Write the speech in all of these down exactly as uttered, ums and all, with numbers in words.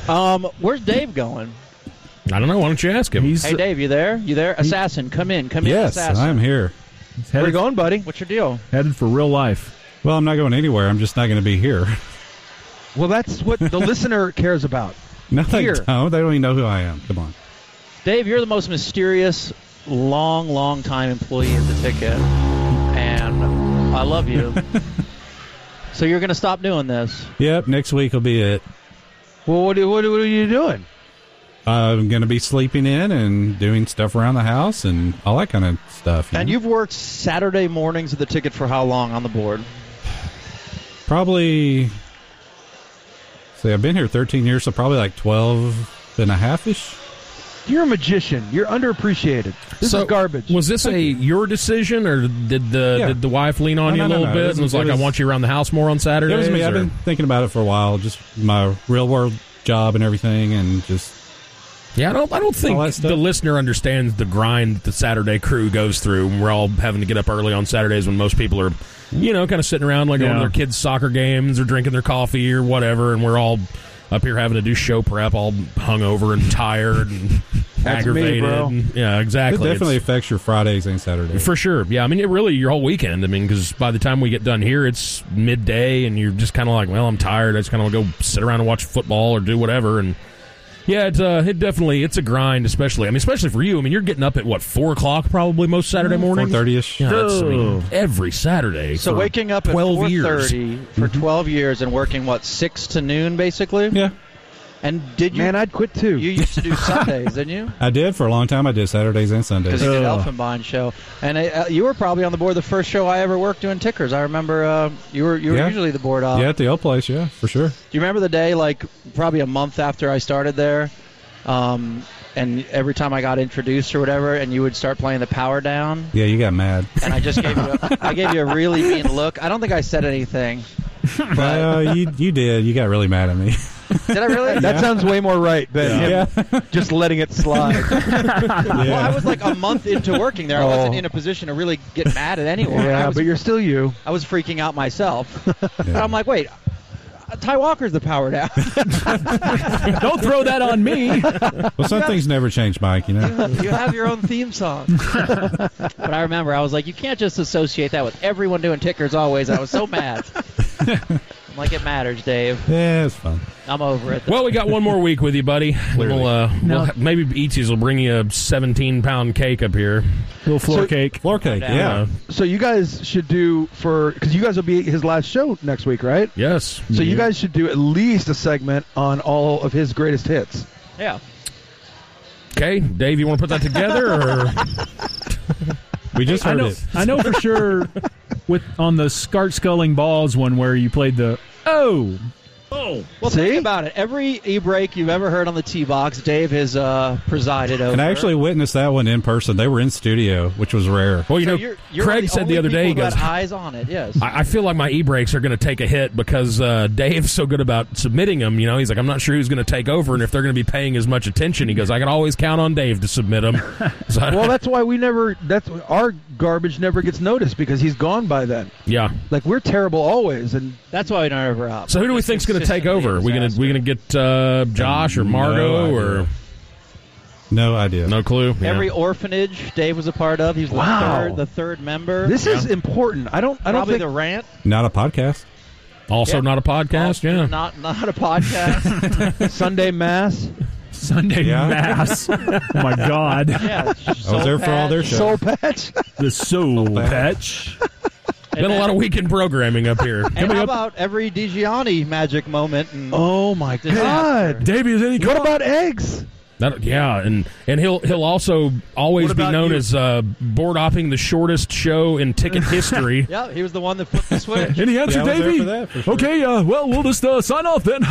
Um, where's Dave going? I don't know. Why don't you ask him? He's, hey, Dave, you there? You there? Assassin, come in. Come in, yes, Assassin. I'm here. Where you going, buddy? What's your deal? Headed for real life. Well, I'm not going anywhere. I'm just not going to be here. Well, that's what the listener cares about. No, they Here. don't. They don't even know who I am. Come on. Dave, you're the most mysterious, long, long time employee of the ticket, and I love you. So you're going to stop doing this? Yep, next week will be it. Well, what, what, what are you doing? I'm going to be sleeping in and doing stuff around the house and all that kind of stuff. You And know? you've worked Saturday mornings of the ticket for how long on the board? Probably, see, I've been here thirteen years, so probably like twelve and a half-ish. You're a magician. You're underappreciated. This so is garbage. Was this a your decision, or did the Yeah. did the wife lean on No, you no, a little no, no. bit It was- and was it like, was- "I want you around the house more on Saturdays"? It was me. I've or- been thinking about it for a while, just my real-world job and everything, and just... Yeah, I don't. I don't All think that stuff. the listener understands the grind that the Saturday crew goes through. We're all having to get up early on Saturdays when most people are, you know, kind of sitting around like going to Yeah. their kids' soccer games or drinking their coffee or whatever, and we're all up here having to do show prep, all hungover and tired and That's me, aggravated. bro. And- yeah, It exactly. definitely It's- affects your Fridays and Saturdays. for sure. Yeah, I mean, it really your whole weekend. I mean, because by the time we get done here, it's midday, and you're just kind of like, well, I'm tired. I just kind of go sit around and watch football or do whatever. And yeah, it's uh, it definitely it's a grind, especially. I mean, especially for you. I mean, you're getting up at what four o'clock probably most Saturday mornings. four thirty-ish. Yeah, that's, I mean, every Saturday. So for waking up at twelve four years. thirty for twelve years and working, what, six to noon, basically? Yeah, And did you... Man, I'd quit too. You used to do Sundays, didn't you? I did for a long time. I did Saturdays and Sundays. Because you did Ugh. Elfenbein show, and uh, you were probably on the board the first show I ever worked doing tickers. I remember uh, you were you were Yeah. usually the board op. Yeah, at the old place, yeah, for sure. Do you remember the day, like probably a month after I started there, um, and every time I got introduced or whatever, and you would start playing the Power Down, Yeah, you got mad. and I just gave you a, I gave you a really mean look. I don't think I said anything, but Uh, you you did. You got really mad at me. did I really? That sounds way more right than Yeah. him just letting it slide. Well, I was like a month into working there. I wasn't Oh. in a position to really get mad at anyone. I yeah, was, but you're still you. I was freaking out myself. But I'm like, wait, uh, Ty Walker's the Power Down. Don't throw that on me. Well, some things never change, Mike, you know? You have your own theme song. But I remember I was like, you can't just associate that with everyone doing tickers always. I was so mad. I'm like, it matters, Dave. Yeah, it's fun. I'm over it. Well, we got one more week with you, buddy. We'll, uh, No. we'll, maybe Eatsies will bring you a seventeen pound cake up here. Little floor So- cake. Floor cake, down. yeah. So you guys should do for because you guys will be his last show next week, right? Yes. So you guys should do at least a segment on all of his greatest hits. Yeah. Okay, Dave, you want to put that together, or We just I heard know. it. I know for sure. With on the Scart Sculling Balls one where you played the oh oh Well, See? think about it. Every e-break you've ever heard on the T-Box, Dave has uh, presided over. And I actually witnessed that one in person. They were in studio, which was rare. well, you So know, you're, you're Craig one of said the only other day, he people who goes, had eyes on it. Yes. I, I feel like my e-brakes are going to take a hit because uh, Dave's so good about submitting them. You know, he's like, I'm not sure who's going to take over and if they're going to be paying as much attention. He goes, I can always count on Dave to submit them. So, Well, that's why we never. That's our garbage never gets noticed because he's gone by then. yeah. Like we're terrible always, and That's why we don't ever up. So who do we think's going to take over? We going to we going to get uh, Josh or Margot No or idea. No idea. no clue? Yeah. Every orphanage Dave was a part of. He's the Wow. third, the third member. this is important. I don't. I don't Probably think. the rant. Not a podcast. Also Yeah. not a podcast. Yeah. Not not a podcast. Sunday Mass. Sunday Yeah. Mass. Oh my God. Yeah. I was there for all their shows. Soul Patch. The Soul Patch. Been a lot of weekend programming up here. And Coming how up- about every DiGianni magic moment? And Oh my Disaster. God. Davey, is any What about eggs? That, yeah, and, and he'll he'll also always What be about known you? as uh, board opping the shortest show in ticket history. yeah, he was the one that flipped the switch. Any answer, Yeah, I was there Davey? for that, for sure. Okay, uh, well, we'll just uh, sign off then.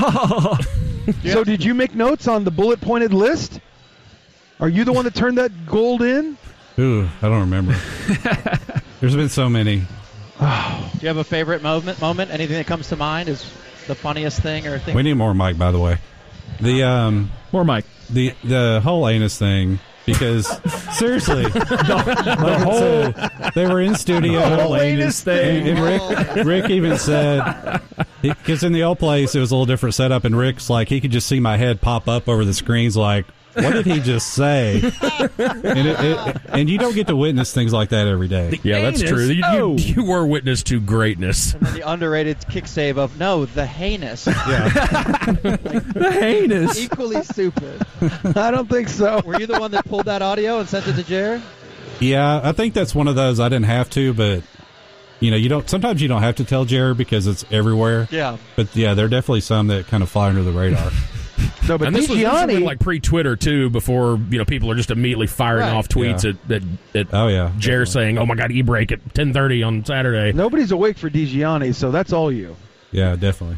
So did you make notes on the bullet pointed list? Are you the one that turned that gold in? Ooh, I don't remember. There's been so many. Do you have a favorite moment? Moment? Anything that comes to mind is the funniest thing or thing? We need more Mike, by the way. The um More Mike. the the whole anus thing, because seriously, the whole they were in studio. The whole anus thing. And, and Rick Rick even said Because in the old place, it was a little different setup, and Rick's like, he could just see my head pop up over the screens like, what did he just say? and, it, it, and you don't get to witness things like that every day. Yeah, that's true. You, Oh. you, you were witness to greatness. And then the underrated kick save of, no, the heinous. Yeah. The heinous. Equally stupid. I don't think so. Were you the one that pulled that audio and sent it to Jared? Yeah, I think that's one of those I didn't have to, but, you know, you don't. Sometimes you don't have to tell Jared because it's everywhere. Yeah. But, yeah, there are definitely some that kind of fly under the radar. No, but And this was, this was DiGianni, like pre-Twitter too, before you know people are just immediately firing Right. off tweets Yeah. at, at, at Oh, yeah. Jer saying, "Oh my God, e-break at ten thirty on Saturday." nobody's awake for DiGianni, so that's all you. Yeah, definitely.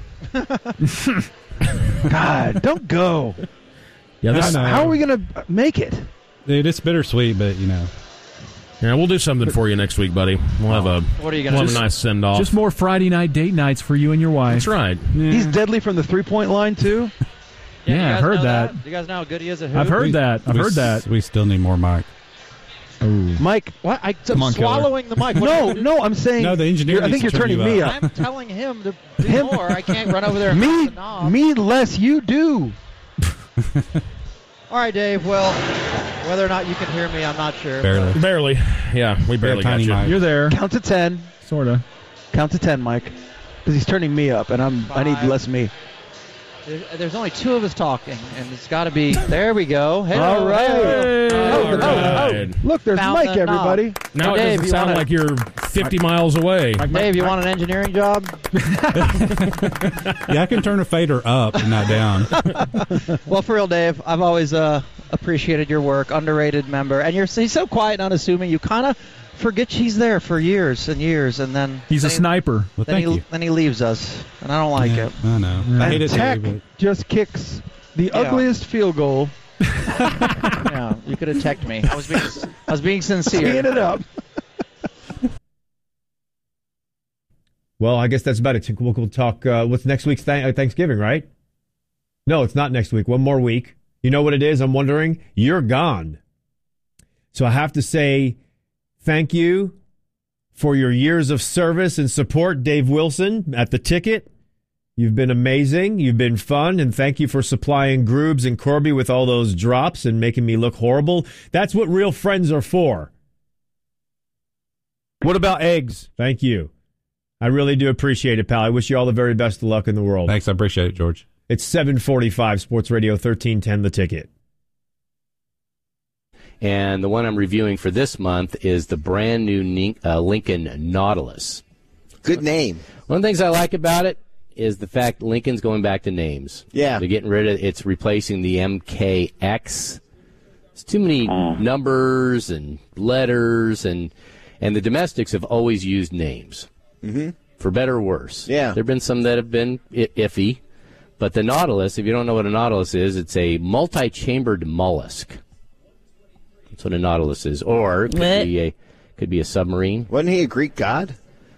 God, don't go. Yeah, this, I know. How are we going to make it? Dude, it's bittersweet, but, you know. yeah, we'll do something for you next week, buddy. We'll have a What are you we'll going have to a do? nice send off. Just more Friday night date nights for you and your wife. That's right. He's deadly from the three-point line, too. Yeah, you I've guys heard know that. You guys know how good he is at hoop? I've heard We- that. I've we heard s- that. We still need more Mike. Oh. Mike, What? I, Come I'm on, Killer. swallowing the mic. What no, are you- no, I'm saying. No, the engineer you're- I think needs you're to turn turning you me up. up. I'm telling him to do Him- more. I can't run over there and Me, press the knob. me less you do. All right, Dave. Well, whether or not you can hear me, I'm not sure. Barely. Barely. Yeah, we barely got tiny you. mic. You're there. Count to ten. Sort of. Count to ten, Mike. Because he's turning me up, and I'm. I need Five. less me. There- There's only two of us talking, and it's got to be. There we go. Hey, All right. Hey, Oh, all oh, right. oh. Look, there's Found Mike, the knob. everybody. Now So, it Dave, doesn't you sound wanna- like you're fifty miles away. Dave, you want an engineering job? Yeah, I can turn a fader up and not down. Well, for real, Dave, I've always uh, appreciated your work. Underrated member, and you're he's so quiet and unassuming. You kind of forget he's there for years and years, and then He's a then he- sniper. Well, Then thank he you. then he leaves us, and I don't like Yeah, it. I know. I hate And it Tech too, just kicks the Yeah. ugliest field goal. Yeah, you could have teched me. I was being I was being Teeing sincere. it up. Well, I guess that's about it. We'll, we'll talk. Uh, what's next week's th- uh, Thanksgiving, right? No, it's not next week. One more week. You know what it is? I'm wondering. You're gone. So I have to say thank you for your years of service and support, Dave Wilson, at the Ticket. You've been amazing. You've been fun. And thank you for supplying Groobs and Corby with all those drops and making me look horrible. That's what real friends are for. What about eggs? Thank you. I really do appreciate it, pal. I wish you all the very best of luck in the world. Thanks, I appreciate it, George. It's seven forty-five, Sports Radio thirteen ten, The Ticket. And the one I'm reviewing for this month is the brand new Nin- uh, Lincoln Nautilus. Good name. One of the things I like about it is the fact Lincoln's going back to names. Yeah. They're getting rid of it's replacing the M K X. It's too many numbers and letters, and and the domestics have always used names. Mm-hmm. For better or worse. Yeah. There have been some that have been I- iffy. But the Nautilus, if you don't know what a Nautilus is, it's a multi-chambered mollusk. That's what a Nautilus is. Or it could What? be a could be a submarine. Wasn't he a Greek god?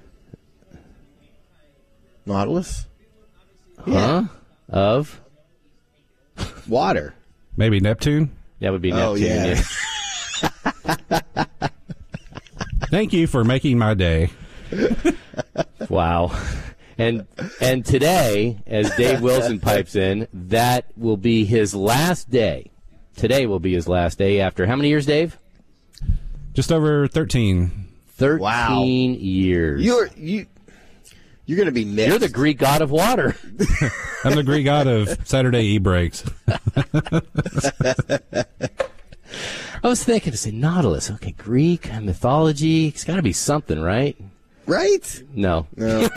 Nautilus? Huh? Of? Water. Maybe Neptune? That would be Oh, Neptune. yeah. Thank you for making my day. Wow. And and today, as Dave Wilson pipes in, that will be his last day. Today will be his last day after how many years, Dave? Just over thirteen. Thirteen Wow. years. You're you. You're going to be missed. You're the Greek god of water. I'm the Greek god of Saturday e-breaks. I was thinking to say Nautilus. Okay, Greek mythology. It's got to be something, right? right. No. No.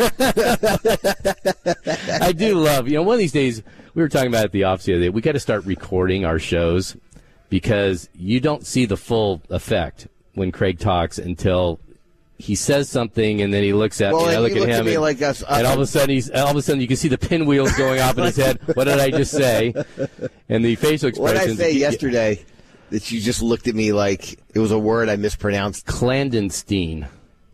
I do love, you know, one of these days, we were talking about it at the office the other day, we got to start recording our shows because you don't see the full effect when Craig talks until he says something and then he looks at Well, me and I and look you at look him at me and, like that's- and all of a sudden he's all of a sudden you can see the pinwheels going off in his head. What did I just say? And the facial What did I expressions. say yesterday that you just looked at me like it was a word I mispronounced? Clandestine.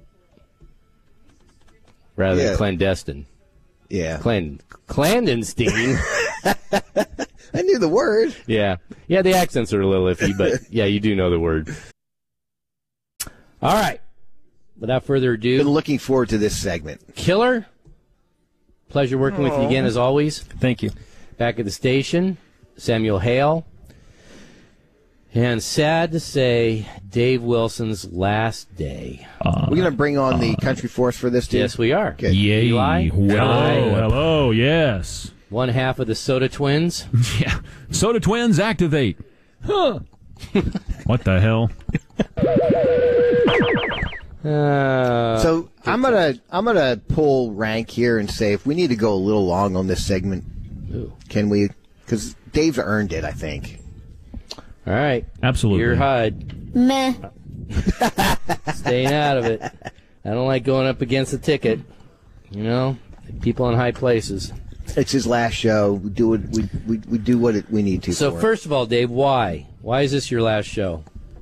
Rather Yeah. than clandestine. Yeah. Clan, clandestine. I knew the word. Yeah. Yeah, the accents are a little iffy, but yeah, you do know the word. All right. Without further Been ado, looking forward to this segment. Killer, pleasure working with you again as always. Thank you. Back at the station, Samuel Hale. And sad to say, Dave Wilson's last day. We're going to bring on the country force for this, too? Yes, we are. Good. Yay. Eli, Well, Ty, Hello, yes. one half of the Soda Twins. Yeah. Soda Twins, activate. Huh. What the hell? Uh, So I'm gonna I'm gonna pull rank here and say if we need to go a little long on this segment, Ooh. can we? Because Dave's earned it, I think. all right. Absolutely. You're Hud. Meh. Staying out of it. I don't like going up against the ticket. You know, people in high places. It's his last show. We do it. We we, we do what it, we need to. So for it. first of all, Dave, why? Why is this your last show?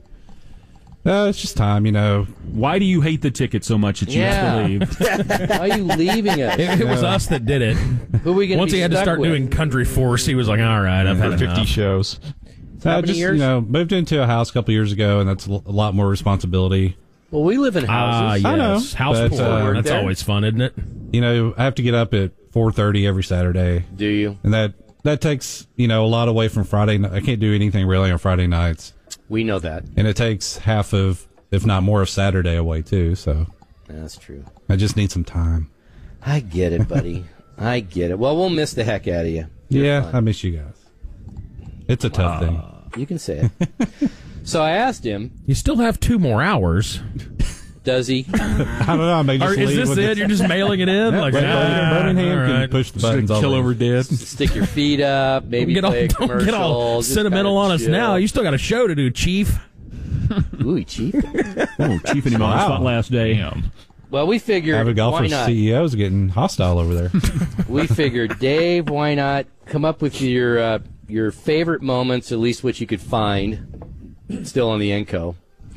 Uh, it's just time, you know. Why do you hate the ticket so much that you Yeah. have to leave? Why are you leaving us? It, it was us that did it. Who are we going Once be he had to stuck start with? doing Country Force, he was like, all right, I've had enough. shows. How Uh, many just, years? you know, moved into a house a couple years ago, and that's a lot more responsibility. Well, we live in Ah, houses. I know, yes. House but, poor. uh, That's there. always fun, isn't it? You know, I have to get up at four thirty every Saturday, Do you? and that that takes, you know, a lot away from Friday. ni- I can't do anything really on Friday nights, We know that. and it takes half of, if not more, of Saturday away too. So That's true. I just need some time. I get it, buddy. I get it. Well, we'll miss the heck out of you. You're yeah, fun. I miss you guys. It's a tough thing. You can say it. So I asked him, You still have two more hours. does he? I don't know. I may Or just is leave this with it? the- You're just mailing it in? like, Right, ah, Birmingham all can right. push the buttons. I'll leave. dead. Stick your feet up, maybe Get all, play a don't commercial. get all just sentimental kinda on us chill. now. You still got a show to do, Chief. Ooh, he cheap. Oh, Chief and him on his Wow. last day. Well, we figured, Avid why golfer not? C E O's getting hostile over there. We figured, Dave, why not come up with your uh, your favorite moments, at least what you could find, still on the Enco,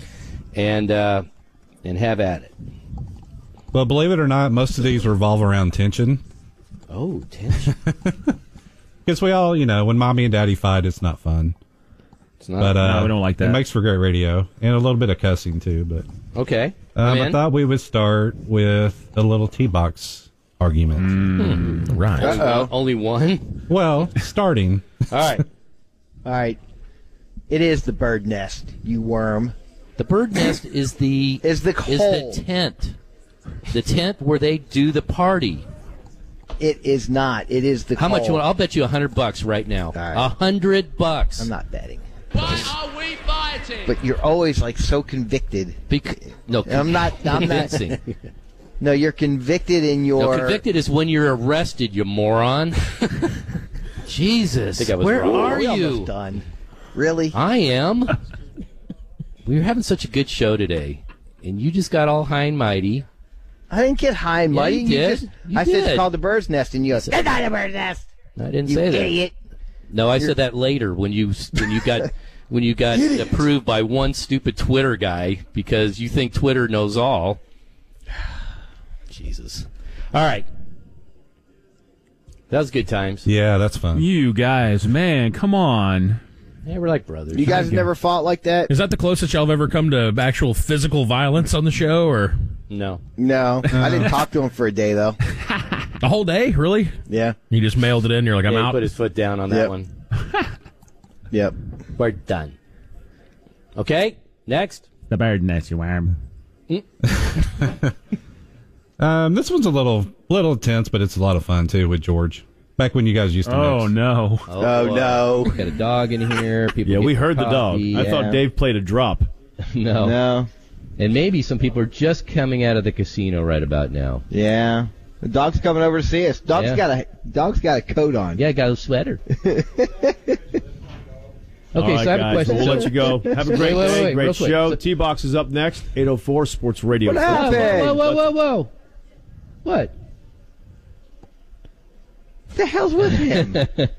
and uh, and have at it. Well, believe it or not, most of these revolve around tension. Oh, tension. Because we all, you know, when mommy and daddy fight, it's not fun. It's not. But uh, No, we don't like that. It makes for great radio and a little bit of cussing too. But okay. um, I'm I in. thought we would start with a little T-box argument. Right. Only Uh-oh. one- Only one. Well, starting. All right. All right. It is the bird nest, you worm. The bird nest is the Is the is hole. the tent, the tent where they do the party. It is not. It is the How much hole. you want? I'll bet you a hundred bucks right now. A right. hundred bucks. I'm not betting. Why are we fighting? But you're always like so convicted. Bec- no, I'm not. I'm not. convincing. No, you're convicted in your. No, convicted is when you're arrested, you moron. Jesus, I think I was Where wrong. are We you? almost Done. Really? I am. We were having such a good show today, and you just got all high and mighty. I didn't get high and Yeah, mighty. you did. just- You I said did. it's called the bird's nest, and you go, it's not a bird's nest. I didn't You say that. idiot. No, I said that later when you when you got when you got approved by one stupid Twitter guy because you think Twitter knows all. Jesus. All right. That was good times. Yeah, that's fun. You guys, man, come on. Yeah, we're like brothers. You guys never fought like that? Is that the closest y'all have ever come to actual physical violence on the show, or No. No. I didn't talk to him for a day, though. a whole day? Really? Yeah. You just mailed it in. You're like, I'm Yeah, he out. put his foot down on that Yep. one. Yep. We're done. Okay, next. The bird nest, you worm. Um, this one's a little little intense, but it's a lot of fun too with George. Back when you guys used to Oh, mix. no. Oh, boy. no. Got a dog in here. People Yeah, get we their heard the dog. coffee. I yeah. thought Dave played a drop. no. No. And maybe some people are just coming out of the casino right about now. Yeah. The dog's coming over to see us. Dog's Yeah. got a dog's got a coat on. Yeah, I got a sweater. Okay, All right, so I have a guys, question. we'll let you go. Have a great Wait, wait, day, wait, great real quick. show. So- T-Box is up next, eight oh four Sports Radio. What Whoa, happened? whoa, whoa, whoa, whoa, whoa. What? What the hell's with him?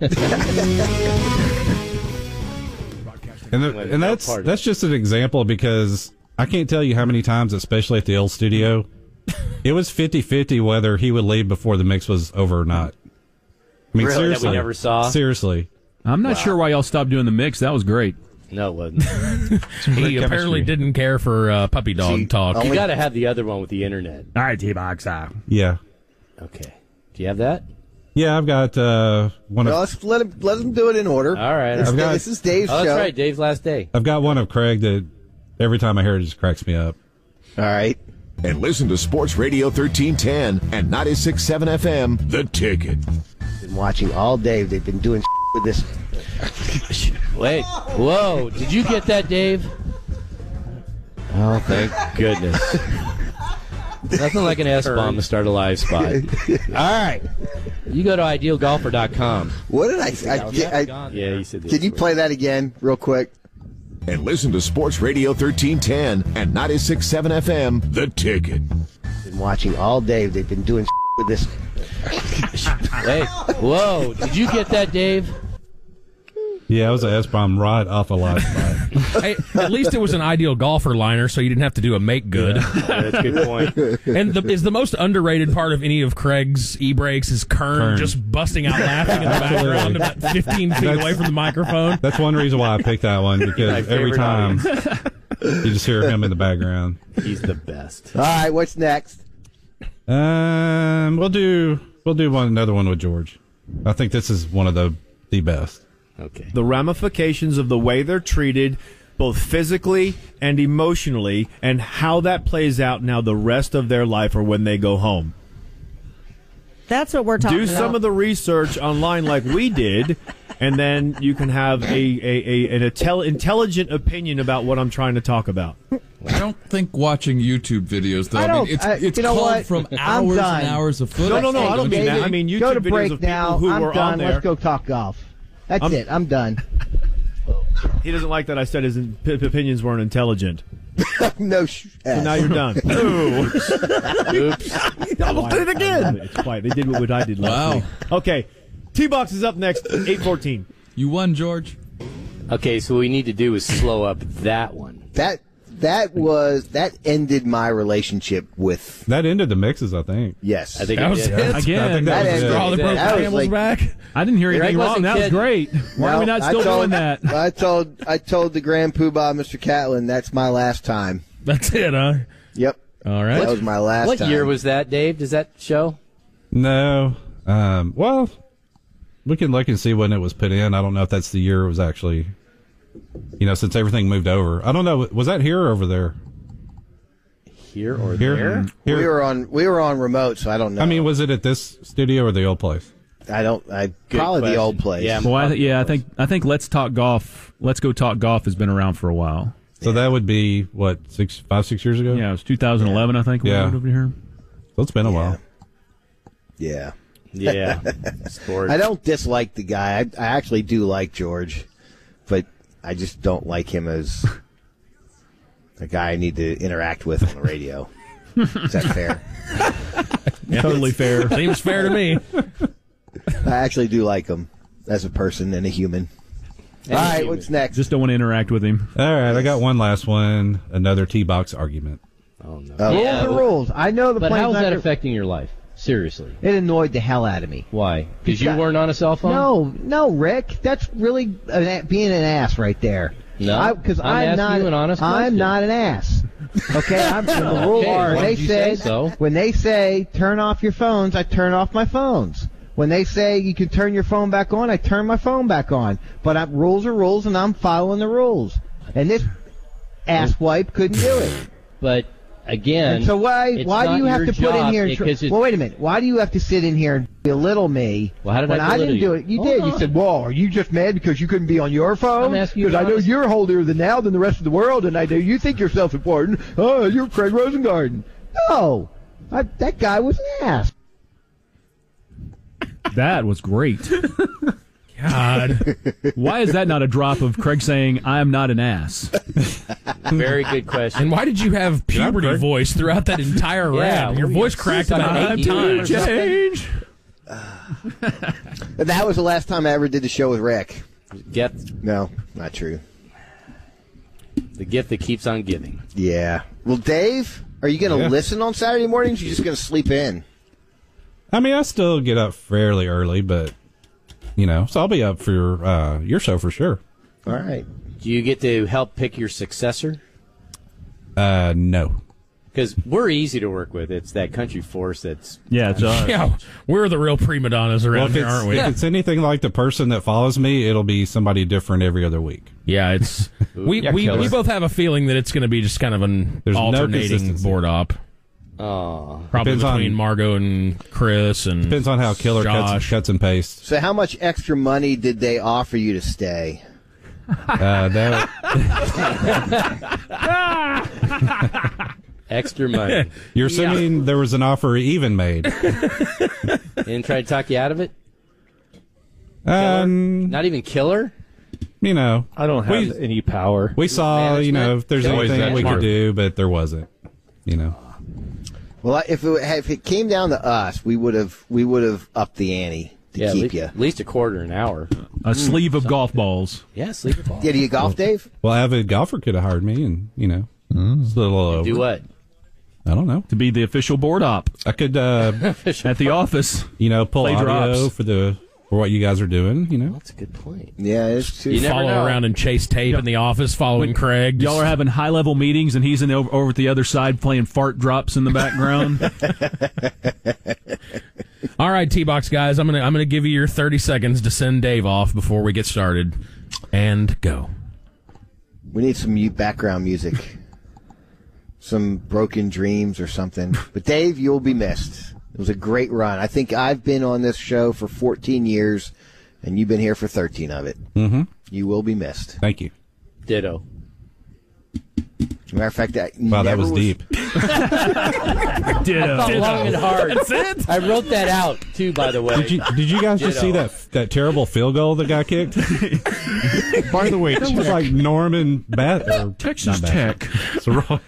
And, the, and that's that's just an example because I can't tell you how many times, especially at the old studio, it was fifty-fifty whether he would leave before the mix was over or not. I mean, Really? That we seriously. never saw? Seriously. I'm not sure why y'all stopped doing the mix. That was great. No, it wasn't. He apparently didn't care for uh, puppy dog See, talk. You got to have the other one with the internet. All right, T-Box. Uh, Yeah. Okay. Do you have that? Yeah, I've got uh, one Well, of. let's let him let him do it in order. All right. This, I've got- this is Dave's Oh, that's show. right. Dave's last day. I've got one of Craig that every time I hear it, it just cracks me up. All right. And listen to Sports Radio thirteen ten and ninety-six point seven F M, The Ticket. Been watching all day. They've been doing with this. Wait. Whoa. Did you get that, Dave? Oh, thank goodness. Nothing like an S-bomb to start a live spot. All right. You go to ideal golfer dot com. What did I? I, I, I Yeah, you said. Can you play that again, real quick? And listen to Sports Radio thirteen ten and ninety-six point seven F M, The Ticket. Been watching all day. They've been doing with this. Wait. Whoa. Did you get that, Dave? Yeah, it was an S-bomb right off a live spot. Hey, at least it was an ideal golfer liner, so you didn't have to do a make good. Yeah, that's a good point. And the, is the most underrated part of any of Craig's e-breaks is Kern, Kern. just busting out laughing in the background about fifteen feet away from the microphone. That's one reason why I picked that one, because every favorite time you just hear him in the background. He's the best. All right. What's next? Um, we'll do we'll do one another one with George. I think this is one of the the best. Okay. The ramifications of the way they're treated, both physically and emotionally, and how that plays out now the rest of their life or when they go home. That's what we're talking Do about. some of the research online like we did, and then you can have a, a, a an intel, intelligent opinion about what I'm trying to talk about. I don't think watching YouTube videos, though. I I, don't- mean, it's, I- it's you know called what? from I'm hours done. and hours of footage. No, no, no, I don't mean that. I mean YouTube go to videos break of people now. who I'm were done. on there. Let's go talk golf. That's I'm- it. I'm done. He doesn't like that I said his op- opinions weren't intelligent. No. Sh- So now you're done. Oops. Oops. Almost did it again. It's quiet. They did what I did last Wow. week. Okay. T-Box is up next, eight fourteen. You won, George. Okay, so what we need to do is slow up that one. That that was that ended my relationship with. That ended the mixes, I think. Yes, I think That it was did. it. I Again, think That that was ended- it. Straw that broke That the was camel's like- back. I didn't hear Greg anything wrong. wasn't That was kidding. great. Why are we No, not I still told- doing that? I told I told the Grand Poobah, Mister Catlin, that's my last time. That's it, huh? Yep, All right. that was my last What time. year was that, Dave? Does that show? No. Um, well, we can look and see when it was put in. I don't know if that's the year it was actually, you know, since everything moved over. I don't know. Was that here or over there? Here or Here? there? Here. We were on we were on remote, so I don't know. I mean, was it at this studio or the old place? I don't. I probably question. the old place. Yeah. Well, I, yeah, I think I think Let's Talk Golf. Let's Go Talk Golf has been around for a while. So that would be, what, six, five, six years ago? Yeah, it was two thousand eleven, I think. When Yeah. we moved over here. So it's been a while. Yeah. Yeah. Sports. I don't dislike the guy. I, I actually do like George, but I just don't like him as a guy I need to interact with on the radio. Is that fair? Totally fair. Seems fair to me. I actually do like him as a person and a human. And All right, human. what's next? Just don't want to interact with him. All right, I got one last one. Another T-box argument. Oh, no. Oh. Rules Yeah, are but- ruals. I know the But plane's how is not that gonna- affecting your life? Seriously. It annoyed the hell out of me. Why? Because you Because- weren't on a cell phone? No, no, Rick. That's really an, a- being an ass right there. No, because I'm I'm, asking not. you an honest I'm question. not an ass. Okay, I'm, the rules Okay, are. why They did you say said so? when they say turn off your phones, I turn off my phones. When they say you can turn your phone back on, I turn my phone back on. But I, rules are rules, and I'm following the rules. And this asswipe couldn't do it. But again, And so why it's why do not you have your to put in job here? And tr- because it's- well, wait a minute. Why do you have to sit in here and belittle me? Well, how did when I I belittle didn't do you? it? You Hold did. on. You said, "Well, are you just mad because you couldn't be on your phone?" I'm asking you Because I know honest- you're holier than now than the rest of the world, and I know you think you're self-important. Oh, you're Craig Rosengarten. No, I, that guy was an ass. That was great. God. Why is that not a drop of Craig saying, I am not an ass? Very good question. And why did you have puberty voice throughout that entire Yeah, rap? Your what were voice you, cracked seven, about eight five times. years? Change. That was the last time I ever did the show with Rick. Get No, not true. the gift that keeps on giving. Yeah. Well, Dave, are you going to Yeah. listen on Saturday mornings? Or are you just going to sleep in? I mean, I still get up fairly early, but, you know, so I'll be up for uh, your show for sure. All right. Do you get to help pick your successor? Uh, no. Because we're easy to work with. It's that country force that's... Yeah, it's us. Yeah, we're the real prima donnas around well, if here, it's- aren't we? If it's anything like the person that follows me, it'll be somebody different every other week. Yeah, it's we Yeah, we, killer. we both have a feeling that it's going to be just kind of an There's no alternating consistency. board op. Oh. Probably Depends on- between Margot and Chris and Depends on how Killer cuts, Josh. cuts and pastes. So how much extra money did they offer you to stay? Uh, that, Extra money. you're assuming there was an offer even made. Didn't try to talk you out of it? Um, Not even killer? you know, I don't have we, any power. we saw, you know, if there's Always anything that we smart. could do, but there wasn't. You know, Well, if it, if it came down to us, we would have we would have upped the ante to Yeah, at keep least, you. at least a quarter an hour. A sleeve of golf balls. Yeah, sleep it all. Yeah, do you golf, Dave? well, avid golfer could have hired me, and you know, it's a little over. Do what? I don't know. To be the official board op I could, uh, at the office. you know, pull Play audio drops. for the for what you guys are doing. You know, That's a good point. Yeah, it's too. You never follow know. around and chase tape in the office, following Craig. Y'all are having high level meetings, and he's in over, over at the other side playing fart drops in the background. All right, T-Box guys, I'm gonna I'm gonna give you your thirty seconds to send Dave off before we get started, and go. We need some mu- background music, some Broken Dreams or something. But Dave, you'll be missed. It was a great run. I think I've been on this show for fourteen years, and you've been here for thirteen of it. mm-hmm. You will be missed. Thank you. Ditto. Matter of fact, that Wow, that never was deep. I Ditto. thought long and hard. That's it. I wrote that out, too, by the way. Did you did you guys just see Ditto. that that terrible field goal that got kicked? By the way, that was like Norman Bat or Texas not Bat- Tech. It's wrong.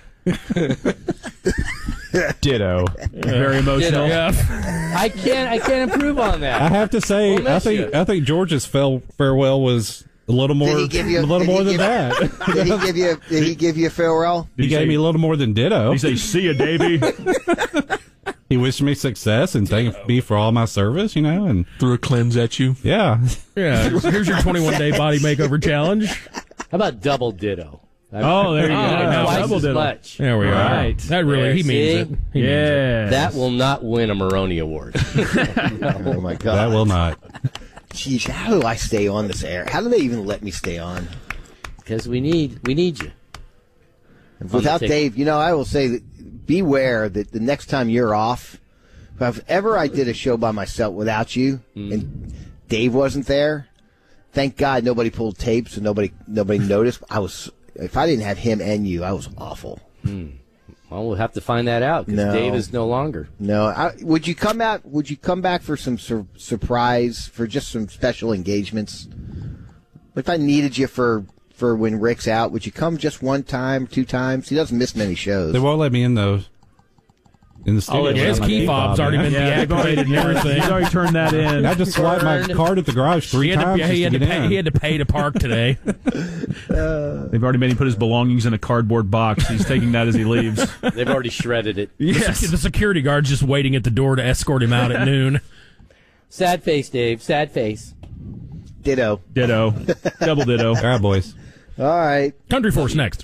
Ditto. Very emotional. Yeah. I can't I can't improve on that. I have to say, We'll I miss think you. I think George's fell, farewell was a little more, Did he give you a little did more he than give- that. Did he give you? Did he give you a farewell? He Did he gave say- me a little more than ditto. He say, "See ya, Davey." He wished me success and thanked me for all my service, you know, and Threw a cleanse at you. yeah. Yeah. Here's your twenty-one day body makeover challenge. How about double ditto? Oh, there you go. Oh, Twice Double as ditto. much. There we Right. are. That really, he There, means see? it. He means it. Yeah. That will not win a Maroney Award. Oh my God! That will not. Jeez, how do I stay on this air? How do they even let me stay on? Because we need we need you. Without take- Dave, you know, I will say that beware that the next time you're off, if ever I did a show by myself without you and Dave wasn't there, thank God nobody pulled tapes and nobody nobody noticed. I was if I didn't have him and you, I was awful. Well, we'll have to find that out because No. Dave is no longer. No, I, would you come out? Would you come back for some sur- surprise for just some special engagements? If I needed you for for when Rick's out, would you come just one time, two times? He doesn't miss many shows. They won't let me in those. In the studio. Yeah, his key fob's already been Yeah, they've already, deactivated and everything. he's already turned that in. I just swiped my Burned. card at the garage three He had, times to, he, just had to to get pay, in. he had to pay to park today. They've already made him put his belongings in a cardboard box. He's taking that as he leaves. They've already shredded it. The sec- The security guard's just waiting at the door to escort him out at noon. Sad face, Dave. Sad face. Ditto. Ditto. Double ditto. All right, boys. All right. Country Force next.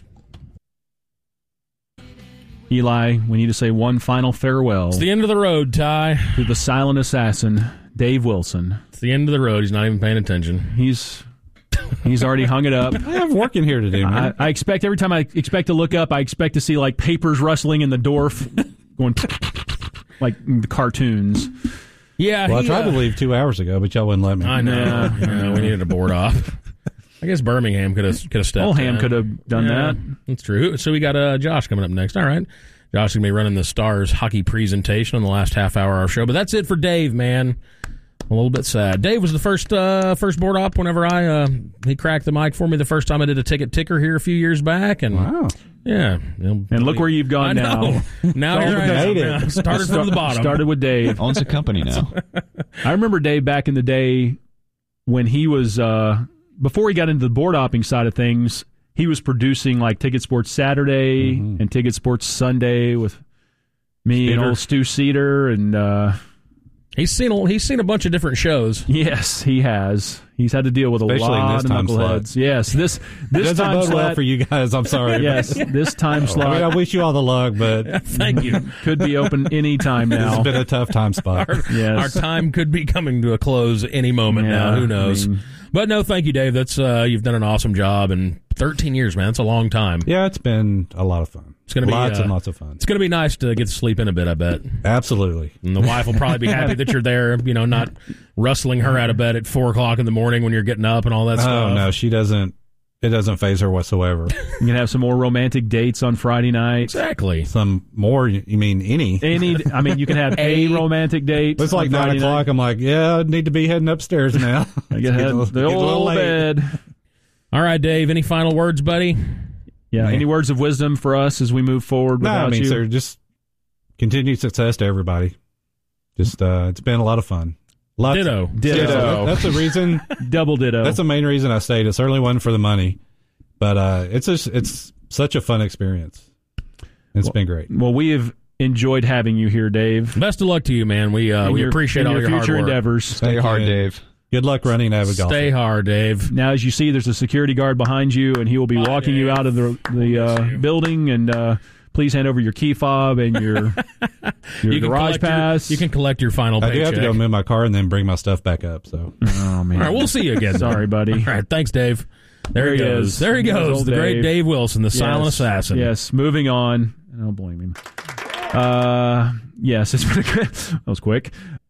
Eli, we need to say one final farewell It's the end of the road, Ty. to the silent assassin, Dave Wilson. It's the end of the road. He's not even paying attention. He's he's already hung it up. I have work in here to do, I, man. I expect every time I expect to look up, I expect to see like papers rustling in the door, f- going like the cartoons. Yeah, well, I he, tried uh, to leave two hours ago, but y'all wouldn't let me. I know. Yeah. Yeah, we needed a board off. I guess Birmingham could have could have stepped Oldham in. could have done Yeah, that. That's true. So we got uh, Josh coming up next. All right. Josh is going to be running the Stars hockey presentation on the last half hour of our show. But that's it for Dave, man. A little bit sad. Dave was the first uh, first board op whenever I uh, he cracked the mic for me the first time I did a ticket ticker here a few years back. And Wow. yeah. And look where you've gone I know. now. Now here I Made am. it. Now, started from the bottom. Started with Dave. Owns a company now. I remember Dave back in the day when he was uh, before he got into the board opping side of things. He was producing like Ticket Sports Saturday Mhm. and Ticket Sports Sunday with me and Cedar. old Stu Cedar and uh, He's seen a, he's seen a bunch of different shows. Yes, he has. He's had to deal with Especially a lot in this of time knuckleheads. slot. Yes, this this Doesn't time bode slot well for you guys. I'm sorry. Yes, this time slot. I mean, I wish you all the luck, but Thank you. Could be open any time now. It's been a tough time spot. Our, Yes. our time could be coming to a close any moment Yeah, now. Who knows? I mean- but no, thank you, Dave. That's uh, you've done an awesome job, and thirteen years, man. That's a long time. Yeah, it's been a lot of fun. It's gonna be lots uh, and lots of fun. It's going to be nice to get to sleep in a bit, I bet. Absolutely. And the wife will probably be happy that you're there, you know, not rustling her out of bed at four o'clock in the morning when you're getting up and all that stuff. Oh no, she doesn't. It doesn't faze her whatsoever. You can have some more romantic dates on Friday night. Exactly. Some more. You mean any? Any? I mean, you can have a romantic date. It's like on nine Friday o'clock. night. I'm like, yeah, I need to be heading upstairs now. I get head, It's the getting a little old late. bed. All right, Dave, any final words, buddy? Yeah. Man. Any words of wisdom for us as we move forward No, without I mean, you? sir, just continued success to everybody. Just, uh, it's been a lot of fun. Lots Ditto. Ditto. That- that's the reason. Double ditto. That's the main reason I stayed. It certainly wasn't for the money, but uh, it's just, it's such a fun experience. It's well, been great. Well, we have enjoyed having you here, Dave. Best of luck to you, man. We uh, In we your- appreciate in all your your future hard work. endeavors. Stay hard, Dave. Good luck running Avid Golf. Stay hard, Dave. Now, as you see, there's a security guard behind you, and he will be Bye, walking Dave. you out of the the uh, building. And uh, please hand over your key fob and your your You can garage collect your- pass. you can collect your final I do paycheck. have to go move my car and then bring my stuff back up. So, oh man, All right, we'll see you again. Sorry, buddy. All right, thanks, Dave. There, There he he goes. is. There he There's goes. old The great Dave. Dave Wilson, the Yes. silent assassin. Yes. Moving on. I don't blame him. Uh, yes, it's been a good, that was quick.